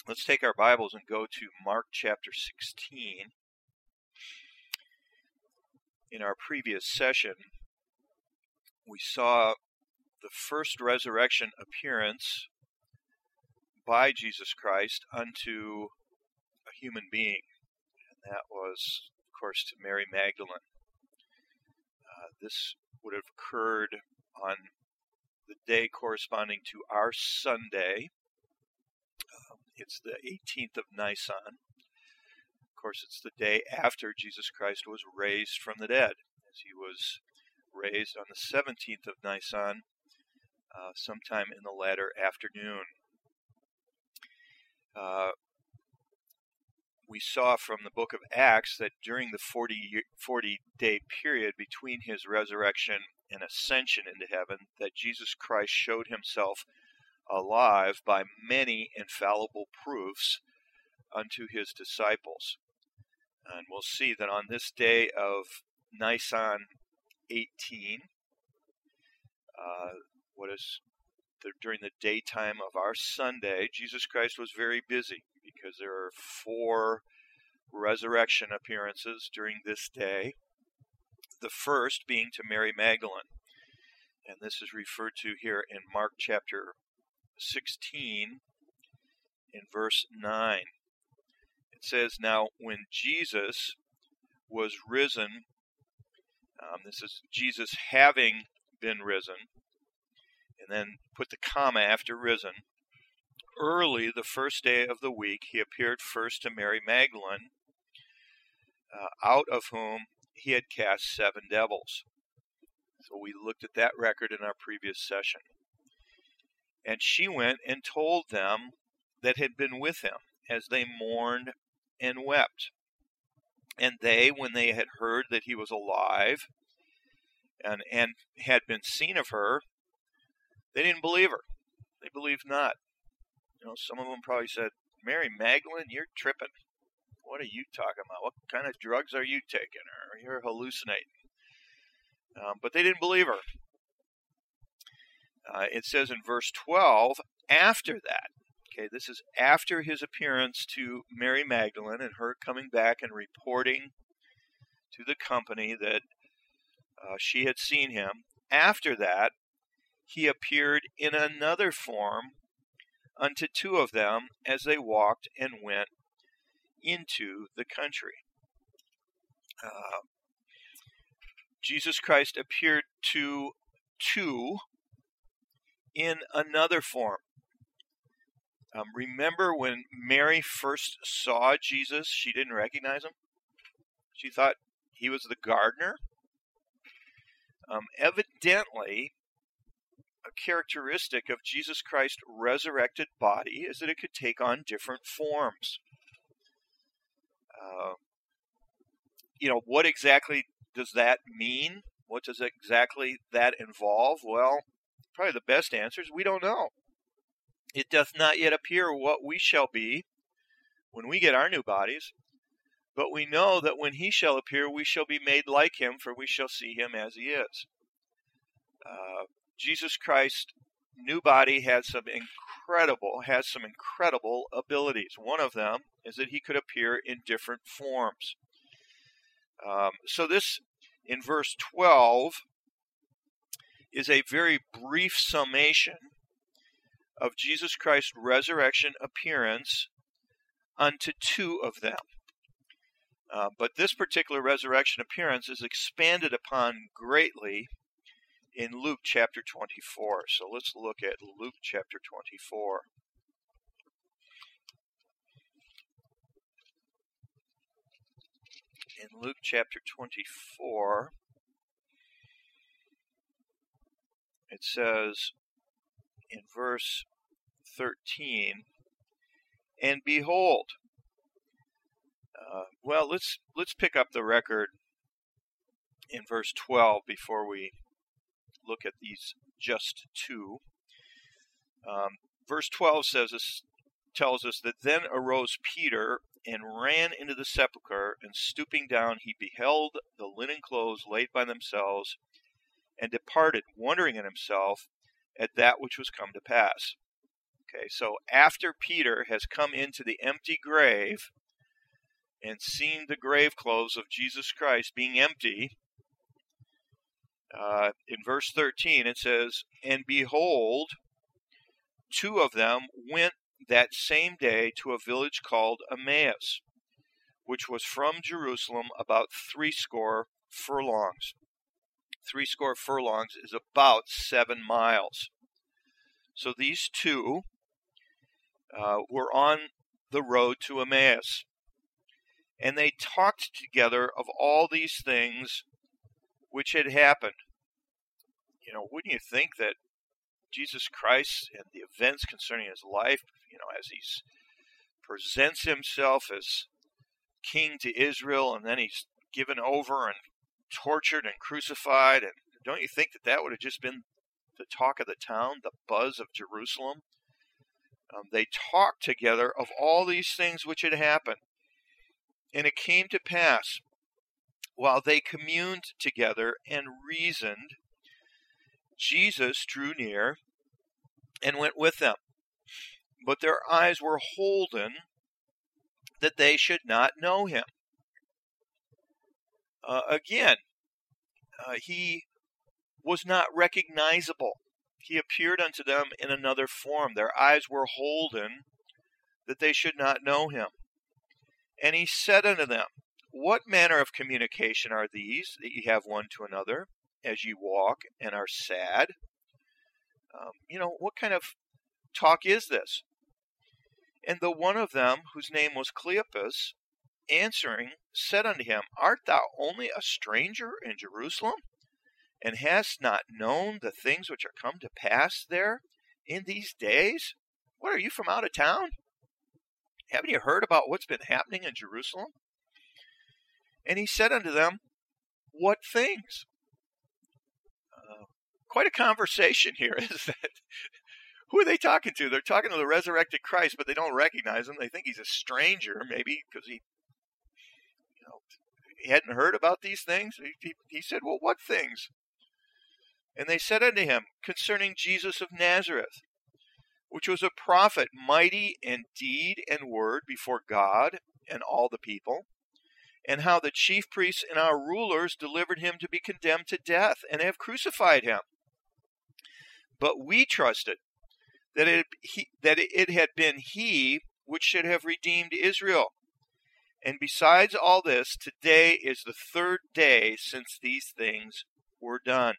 Let's take our Bibles and go to Mark chapter 16. In our previous session, we saw the first resurrection appearance by Jesus Christ unto a human being, and that was, of course, to Mary Magdalene. This would have occurred on the day corresponding to our Sunday. It's the 18th of Nisan. Of course, it's the day after Jesus Christ was raised from the dead, as he was raised on the 17th of Nisan, sometime in the latter afternoon. We saw from the book of Acts that during the 40-day period between his resurrection and ascension into heaven, that Jesus Christ showed himself alive by many infallible proofs unto his disciples. And we'll see that on this day of Nisan 18, during the daytime of our Sunday, Jesus Christ was very busy because there are 4 resurrection appearances during this day. The first being to Mary Magdalene, and this is referred to here in Mark chapter 16 in verse 9. It says, "Now when Jesus was risen," this is Jesus having been risen, and then put the comma after risen, "early the first day of the week he appeared first to Mary Magdalene, out of whom he had cast 7 devils." So we looked at that record in our previous session. "And she went and told them that had been with him, as they mourned and wept. And they, when they had heard that he was alive, and had been seen of her, they didn't believe her. They believed not." Some of them probably said, "Mary Magdalene, you're tripping. What are you talking about? What kind of drugs are you taking? Or you're hallucinating." But they didn't believe her. It says in verse 12, after that, okay, this is after his appearance to Mary Magdalene and her coming back and reporting to the company that she had seen him. After that, he appeared in another form unto 2 of them as they walked and went into the country. Jesus Christ appeared to 2 in another form. Remember when Mary first saw Jesus, she didn't recognize him? She thought he was the gardener. Evidently, a characteristic of Jesus Christ's resurrected body is that it could take on different forms. What exactly does that mean? What does exactly that involve? Well, probably the best answer is we don't know. "It doth not yet appear what we shall be when we get our new bodies, but we know that when he shall appear, we shall be made like him, for we shall see him as he is." Jesus Christ's new body has some incredible abilities. One of them is that he could appear in different forms. So this, in verse 12, is a very brief summation of Jesus Christ's resurrection appearance unto 2 of them. But this particular resurrection appearance is expanded upon greatly in Luke chapter 24. So let's look at Luke chapter 24. In Luke chapter 24, it says in verse 13, "And behold," let's pick up the record in verse 12 before we look at these just 2. Verse 12 tells us that then arose Peter and ran into the sepulchre, and stooping down he beheld the linen clothes laid by themselves, and departed, wondering in himself at that which was come to pass. Okay, so after Peter has come into the empty grave and seen the grave clothes of Jesus Christ being empty, in verse 13 it says, "And behold, two of them went that same day to a village called Emmaus, which was from Jerusalem about 80 furlongs. 80 furlongs is about 7 miles. So these two were on the road to Emmaus, and they talked together of all these things which had happened." You know, wouldn't you think that Jesus Christ and the events concerning his life, you know, as he presents himself as king to Israel, and then he's given over and tortured and crucified, and don't you think that that would have just been the talk of the town, the buzz of Jerusalem? They talked together of all these things which had happened. And it came to pass, while they communed together and reasoned, Jesus drew near and went with them. But their eyes were holden that they should not know him. He was not recognizable. He appeared unto them in another form. Their eyes were holden that they should not know him. And he said unto them, "What manner of communication are these that ye have one to another, as ye walk and are sad?" What kind of talk is this? And the one of them, whose name was Cleopas, answering, said unto him, "Art thou only a stranger in Jerusalem, and hast not known the things which are come to pass there in these days? What, are you from out of town? Haven't you heard about what's been happening in Jerusalem?" And he said unto them, "What things?" Quite a conversation here, isn't it? Who are they talking to? They're talking to the resurrected Christ, but they don't recognize him. They think he's a stranger, maybe because he hadn't heard about these things. He said, "Well, what things?" And they said unto him, "Concerning Jesus of Nazareth, which was a prophet, mighty in deed and word before God and all the people, and how the chief priests and our rulers delivered him to be condemned to death, and have crucified him. But we trusted that it had been he which should have redeemed Israel. And besides all this, today is the 3rd day since these things were done."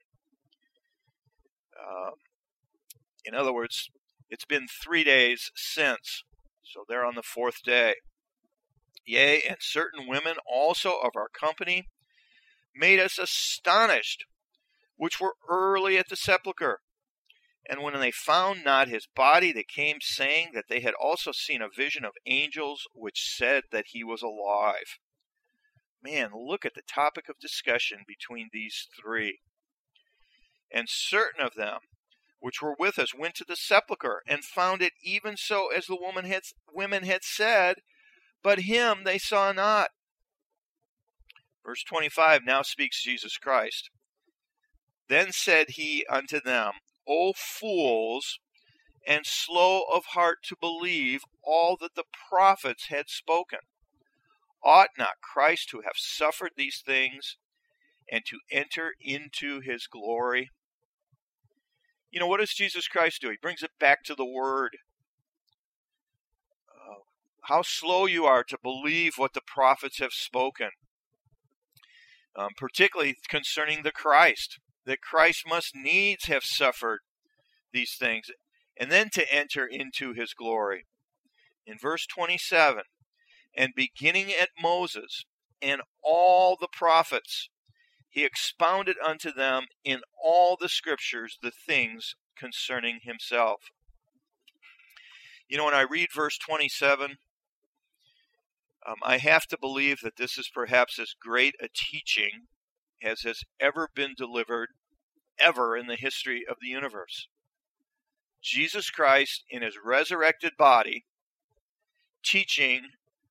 In other words, it's been 3 days since, so they're on the 4th day. "Yea, and certain women also of our company made us astonished, which were early at the sepulchre. And when they found not his body, they came saying that they had also seen a vision of angels, which said that he was alive." Man, look at the topic of discussion between these three. "And certain of them which were with us went to the sepulchre, and found it even so as the women had said, but him they saw not." Verse 25, now speaks Jesus Christ. "Then said he unto them, O fools, and slow of heart to believe all that the prophets had spoken. Ought not Christ to have suffered these things, and to enter into his glory?" What does Jesus Christ do? He brings it back to the Word. How slow you are to believe what the prophets have spoken, particularly concerning the Christ, that Christ must needs have suffered these things, and then to enter into his glory. In verse 27, "And beginning at Moses and all the prophets, he expounded unto them in all the scriptures the things concerning himself." When I read verse 27, I have to believe that this is perhaps as great a teaching as has ever been delivered ever in the history of the universe. Jesus Christ in his resurrected body teaching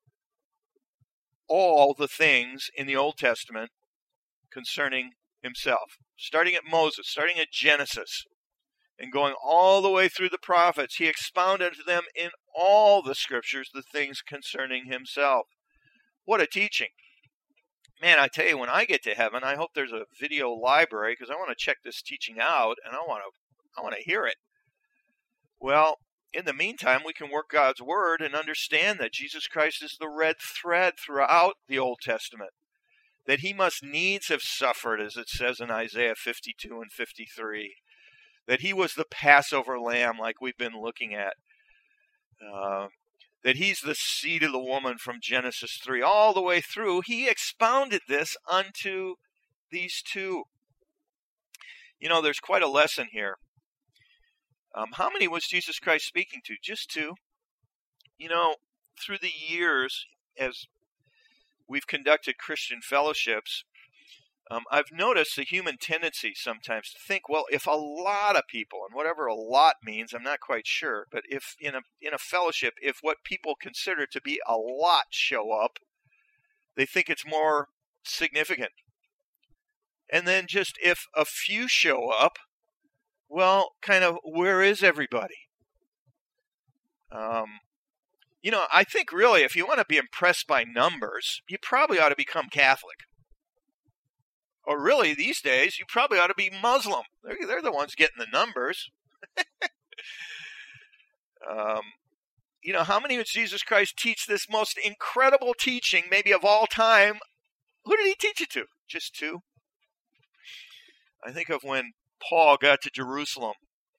all the things in the Old Testament concerning himself, starting at Moses, starting at Genesis, And going all the way through the prophets, he expounded to them in all the scriptures the things concerning himself. What a teaching. Man, I tell you, when I get to heaven, I hope there's a video library because I want to check this teaching out and I want to hear it. Well, in the meantime, we can work God's word and understand that Jesus Christ is the red thread throughout the Old Testament, that he must needs have suffered, as it says in Isaiah 52 and 53, that he was the Passover lamb like we've been looking at, that he's the seed of the woman from Genesis 3. All the way through, he expounded this unto these two. You know, there's quite a lesson here. How many was Jesus Christ speaking to? Just two. You know, through the years, as we've conducted Christian fellowships, I've noticed the human tendency sometimes to think, well, if a lot of people, and whatever a lot means, I'm not quite sure, but if in a fellowship, if what people consider to be a lot show up, they think it's more significant. And then just if a few show up, well, kind of, where is everybody? You know, I think really, if you want to be impressed by numbers, you probably ought to become Catholic. Or really, these days, you probably ought to be Muslim. They're the ones getting the numbers. You know, how many did Jesus Christ teach this most incredible teaching, maybe of all time? Who did he teach it to? Just two? I think of when Paul got to Jerusalem.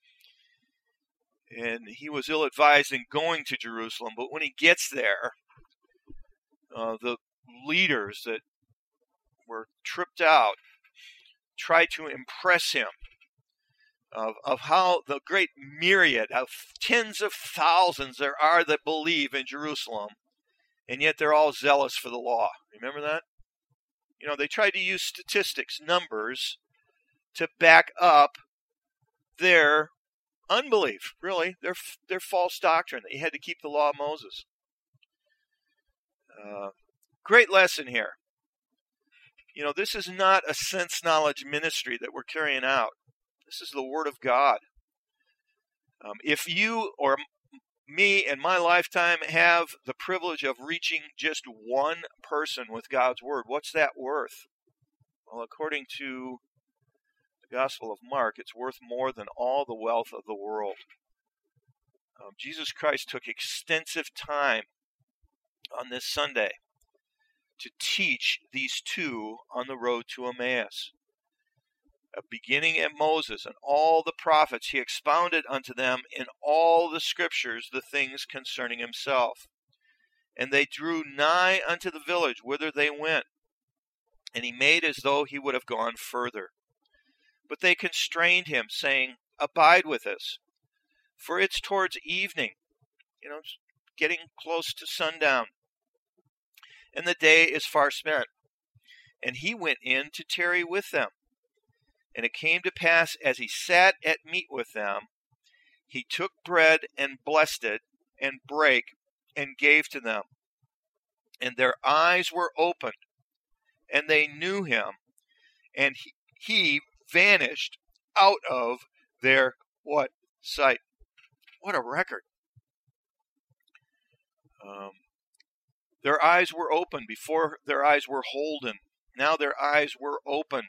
And he was ill-advised in going to Jerusalem. But when he gets there, the leaders that were tripped out try to impress him of how the great myriad of tens of thousands there are that believe in Jerusalem, and yet they're all zealous for the law. Remember that? You know, they tried to use statistics, numbers, to back up their unbelief, really, their false doctrine that you had to keep the law of Moses. Great lesson here. You know, this is not a sense knowledge ministry that we're carrying out. This is the Word of God. If you or me in my lifetime have the privilege of reaching just one person with God's Word, what's that worth? Well, according to the Gospel of Mark, it's worth more than all the wealth of the world. Jesus Christ took extensive time on this Sunday to teach these two on the road to Emmaus. Beginning at Moses and all the prophets, he expounded unto them in all the scriptures the things concerning himself. And they drew nigh unto the village whither they went, and he made as though he would have gone further. But they constrained him, saying, Abide with us, for it's towards evening. You know, it's getting close to sundown, and the day is far spent. And he went in to tarry with them. And it came to pass, as he sat at meat with them, he took bread and blessed it, and brake, and gave to them. And their eyes were opened, and they knew him, and he vanished out of their what? Sight. What a record. Their eyes were opened. Before, their eyes were holden. Now their eyes were opened.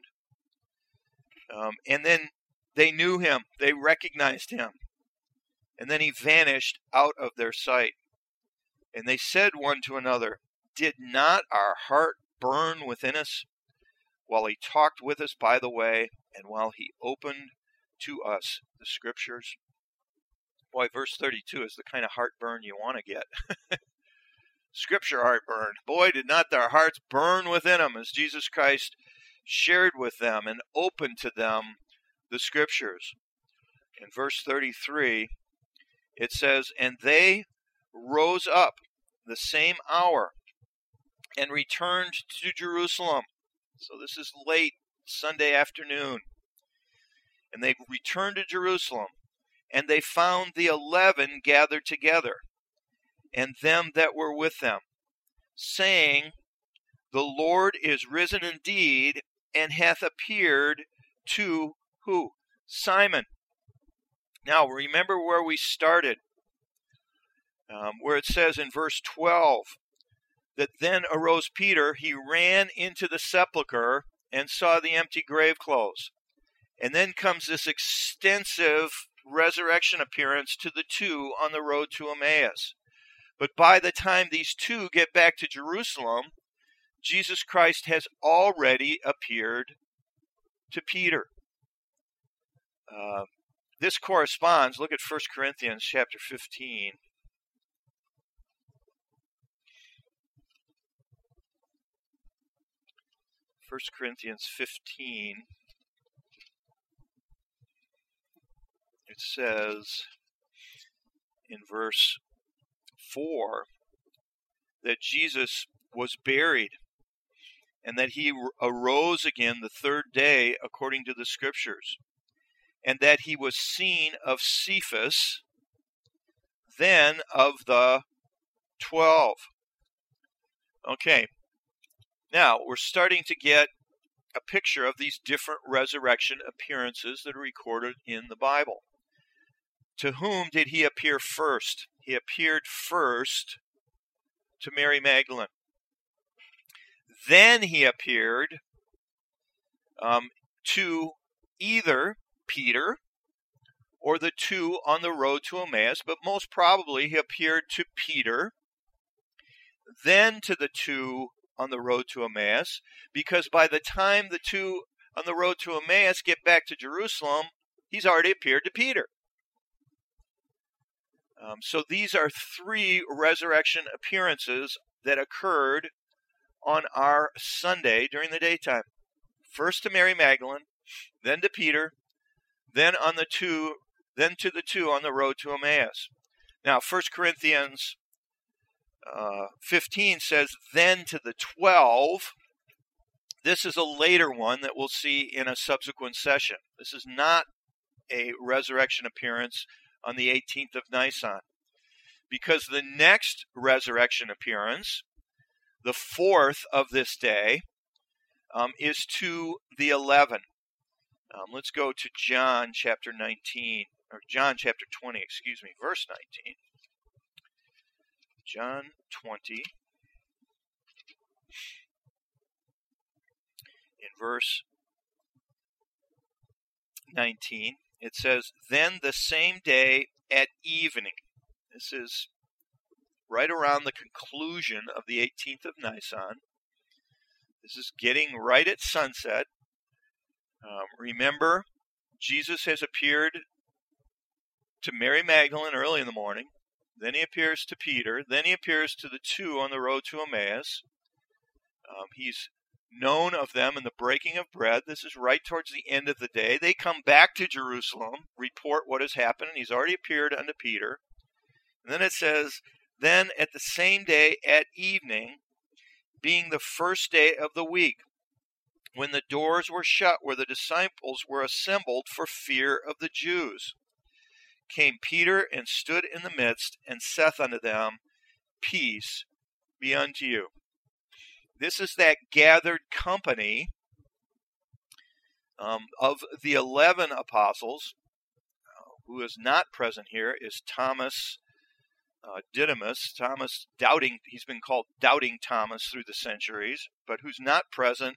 And then they knew him. They recognized him. And then he vanished out of their sight. And they said one to another, Did not our heart burn within us while he talked with us by the way, and while he opened to us the scriptures? Boy, verse 32 is the kind of heartburn you want to get. Scripture heartburn. Boy, did not their hearts burn within them as Jesus Christ shared with them and opened to them the scriptures. In verse 33, it says, And they rose up the same hour and returned to Jerusalem. So this is late Sunday afternoon. And they returned to Jerusalem, and they found the 11 gathered together, and them that were with them, saying, The Lord is risen indeed, and hath appeared to who? Simon. Now, remember where we started, where it says in verse 12, that then arose Peter, he ran into the sepulchre and saw the empty grave clothes. And then comes this extensive resurrection appearance to the two on the road to Emmaus. But by the time these two get back to Jerusalem, Jesus Christ has already appeared to Peter. This corresponds, look at 1 Corinthians chapter 15. 1 Corinthians 15, it says in verse 4 that Jesus was buried and that he arose again the third day according to the Scriptures, and that he was seen of Cephas, then of the 12. Okay, now we're starting to get a picture of these different resurrection appearances that are recorded in the Bible. To whom did he appear first? He appeared first to Mary Magdalene. Then he appeared to either Peter or the two on the road to Emmaus, but most probably he appeared to Peter, then to the two on the road to Emmaus, because by the time the two on the road to Emmaus get back to Jerusalem, he's already appeared to Peter. So these are three resurrection appearances that occurred on our Sunday during the daytime. First to Mary Magdalene, then to Peter, then to the two on the road to Emmaus. Now, 1 Corinthians 15 says, then to the 12. This is a later one that we'll see in a subsequent session. This is not a resurrection appearance on the 18th of Nisan, because the next resurrection appearance, the fourth of this day, is to the 11. Let's go to John chapter 19, or John chapter 20, verse 19. John 20, in verse 19, it says, then the same day at evening. This is right around the conclusion of the 18th of Nisan. This is getting right at sunset. Remember, Jesus has appeared to Mary Magdalene early in the morning. Then he appears to Peter. Then he appears to the two on the road to Emmaus. He's known of them in the breaking of bread. This is right towards the end of the day. They come back to Jerusalem, report what has happened. He's already appeared unto Peter. And then it says, then at the same day at evening, being the first day of the week, when the doors were shut where the disciples were assembled for fear of the Jews, came Peter and stood in the midst and saith unto them, peace be unto you. This is that gathered company of the 11 apostles. Who is not present here is Thomas Didymus. Thomas doubting, he's been called Doubting Thomas through the centuries, but who's not present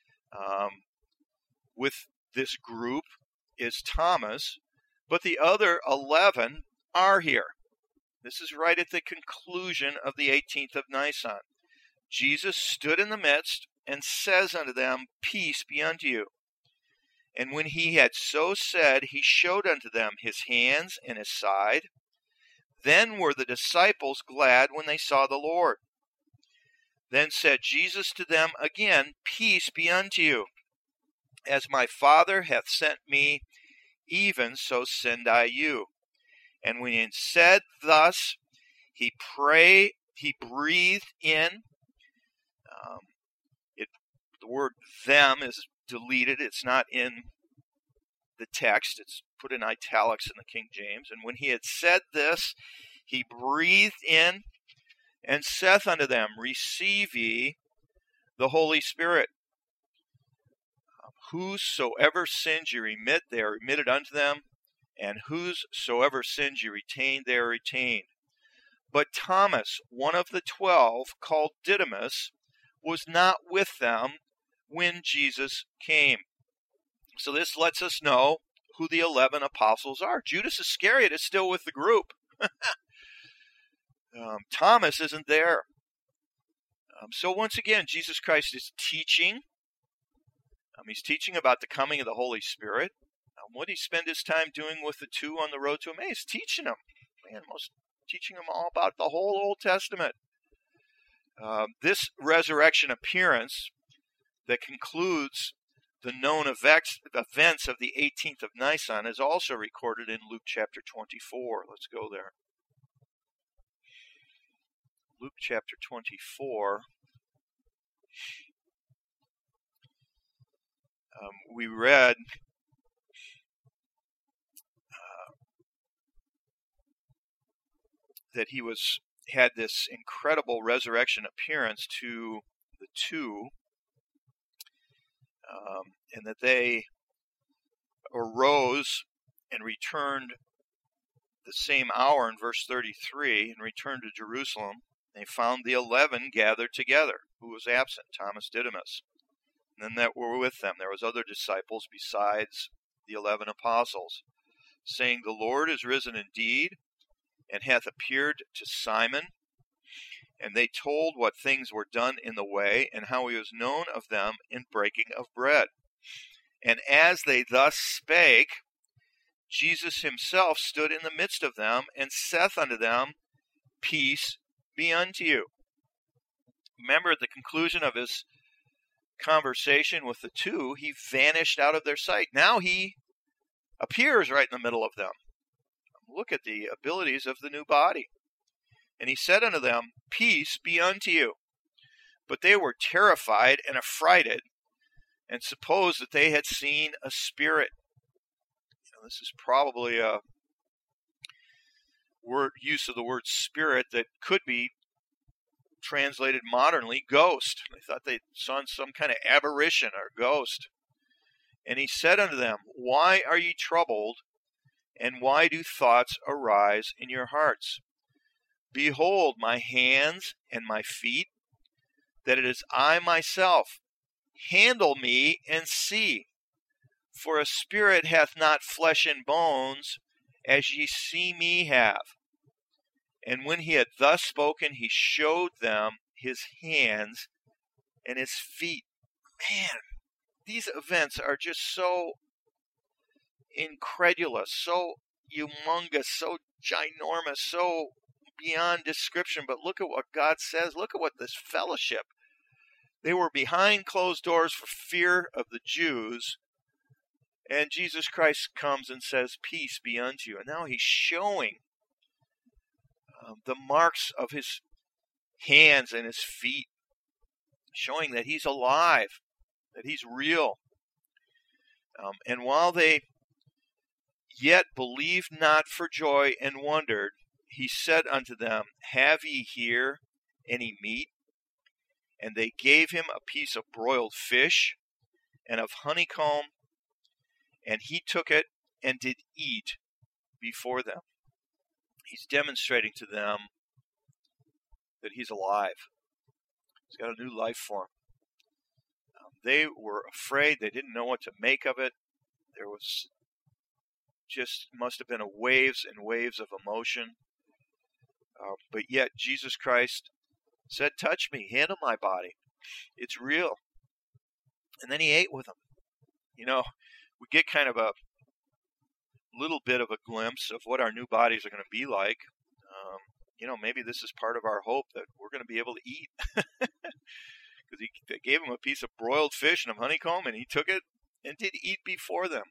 with this group is Thomas. But the other 11 are here. This is right at the conclusion of the 18th of Nisan. Jesus stood in the midst and says unto them, peace be unto you. And when he had so said, he showed unto them his hands and his side. Then were the disciples glad when they saw the Lord. Then said Jesus to them again, peace be unto you. As my Father hath sent me, even so send I you. And when he had said thus, he breathed in. The word them is deleted. It's not in the text. It's put in italics in the King James. And when he had said this, he breathed in and saith unto them, receive ye the Holy Spirit. Whosoever sins you remit, they are remitted unto them. and whosoever sins you retain, they are retained. But Thomas, one of the 12, called Didymus, was not with them when Jesus came. So this lets us know who the 11 apostles are. Judas Iscariot is still with the group. Thomas isn't there. So once again, Jesus Christ is teaching. He's teaching about the coming of the Holy Spirit. What did he spend his time doing with the two on the road to Emmaus? Teaching them. Teaching them all about the whole Old Testament. This resurrection appearance that concludes the known events of the 18th of Nisan is also recorded in Luke chapter 24. Let's go there. Luke chapter 24. We read that he had this incredible resurrection appearance to the two, and that they arose and returned the same hour in verse 33, and returned to Jerusalem. They found the 11 gathered together. Who was absent? Thomas Didymus. And then that were with them. There was other disciples besides the 11 apostles, saying, The Lord is risen indeed, and hath appeared to Simon. And they told what things were done in the way, and how he was known of them in breaking of bread. And as they thus spake, Jesus himself stood in the midst of them, and saith unto them, Peace be unto you. Remember, at the conclusion of his conversation with the two, he vanished out of their sight. Now he appears right in the middle of them. Look at the abilities of the new body. And he said unto them, Peace be unto you. But they were terrified and affrighted, and supposed that they had seen a spirit. This is probably a use of the word spirit that could be translated modernly ghost. They thought they saw some kind of aberration or ghost. And he said unto them, Why are ye troubled, and why do thoughts arise in your hearts? Behold my hands and my feet, that it is I myself. Handle me and see. For a spirit hath not flesh and bones, as ye see me have. And when he had thus spoken, he showed them his hands and his feet. Man, these events are just so incredulous, so humongous, so ginormous, so beyond description. But look at what God says. Look at what this fellowship. They were behind closed doors for fear of the Jews. And Jesus Christ comes and says, Peace be unto you. And now he's showing the marks of his hands and his feet, showing that he's alive, that he's real. And while they yet believed not for joy and wondered, he said unto them, Have ye here any meat? And they gave him a piece of broiled fish and of honeycomb, and he took it and did eat before them. He's demonstrating to them that he's alive. He's got a new life form. They were afraid. They didn't know what to make of it. There was must have been waves and waves of emotion. But yet Jesus Christ said, Touch me, handle my body. It's real. And then he ate with them. We get kind of a little bit of a glimpse of what our new bodies are going to be like. Maybe this is part of our hope that we're going to be able to eat. Because they gave him a piece of broiled fish and of honeycomb, and he took it and did eat before them.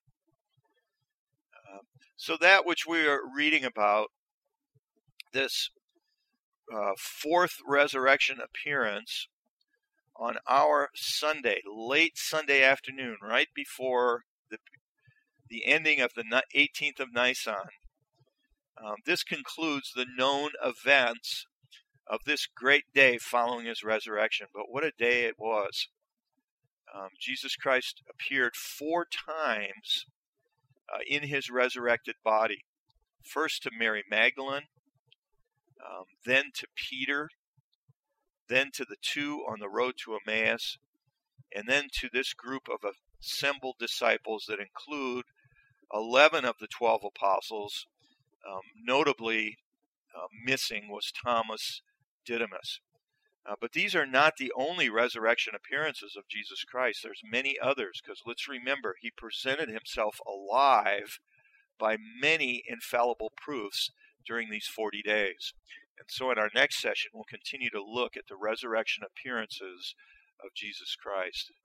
So that which we are reading about, this fourth resurrection appearance on our Sunday, late Sunday afternoon, right before the ending of the 18th of Nisan. This concludes the known events of this great day following his resurrection. But what a day it was. Jesus Christ appeared 4 times in his resurrected body. First to Mary Magdalene, then to Peter, then to the two on the road to Emmaus, and then to this group of assembled disciples that include 11 of the 12 apostles. Notably missing was Thomas Didymus. But these are not the only resurrection appearances of Jesus Christ. There's many others, because let's remember, he presented himself alive by many infallible proofs during these 40 days. And so in our next session, we'll continue to look at the resurrection appearances of Jesus Christ.